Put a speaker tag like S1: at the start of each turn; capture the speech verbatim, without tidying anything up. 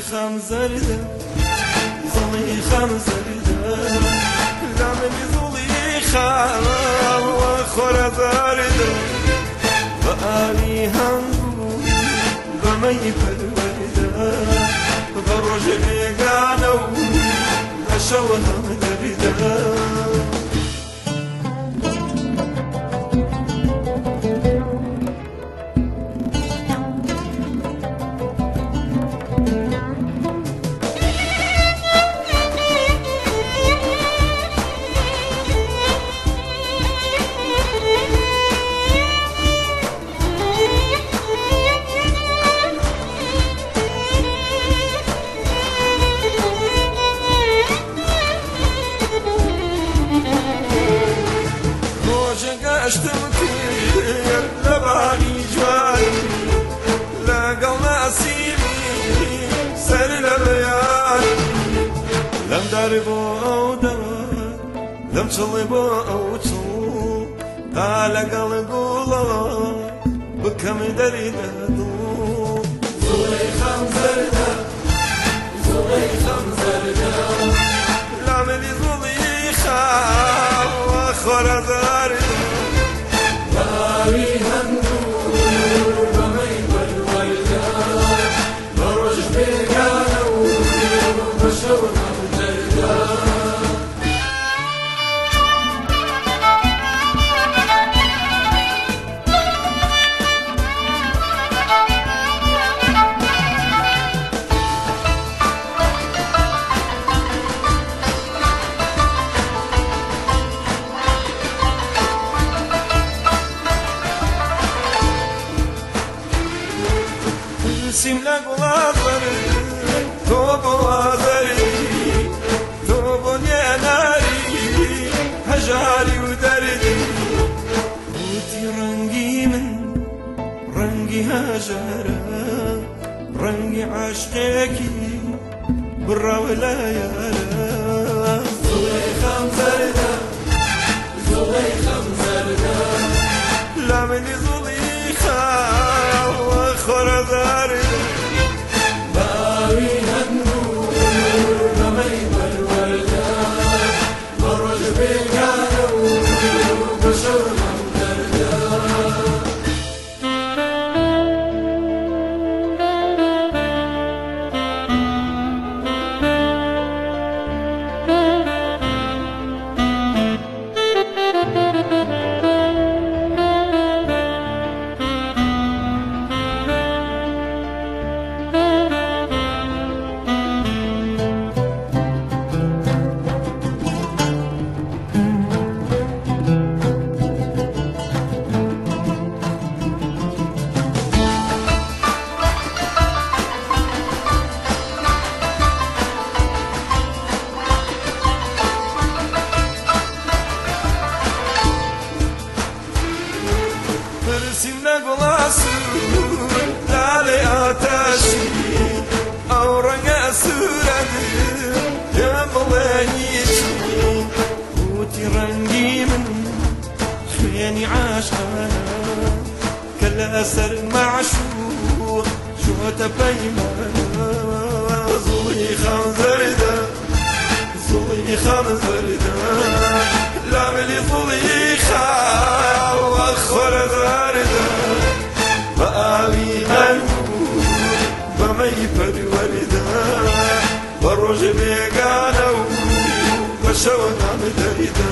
S1: زليخة مزردة زليخة مزردة لعملي زليخة وخورة زاردة بقالي هنقول بمي بالوردة بروج بيقانو بشوها مدردة اشتمكي لباني جواني لقل ناسيني سر لليالي لم داربو او دار لم تصلبو او تصو طالق القولا بكم دريد دو زليخة مزردة زليخة مزردة لعملي زليخة وخورة زاردة بقالي هنقول بمي بالوردة بروج بيقانو بشوها مدردة سملك وغاضر توب وغاضري توب يا ناري هجاري ودردي بوتي رنقي من رنقي هجارة رنقي عشقكي برا ولا يارا زليخة مزردة زليخة مزردة لعملي زليخة وخورة زاردة بقالي هنقول بمي بالوردة بروج بيقانو بشوها مدردة سمنا قلاصور لالي آتاشي أو رنقا سورة يا ملايشي بوتي رنقي من خياني عاشقانا كلا أسر معشوق شوتا بيمانا زليخة مزردة زليخة مزردة لعملي زليخة وخورة زاردة بقالي هنقول بمي بالوردة بروج بيقانو بشوها مدردة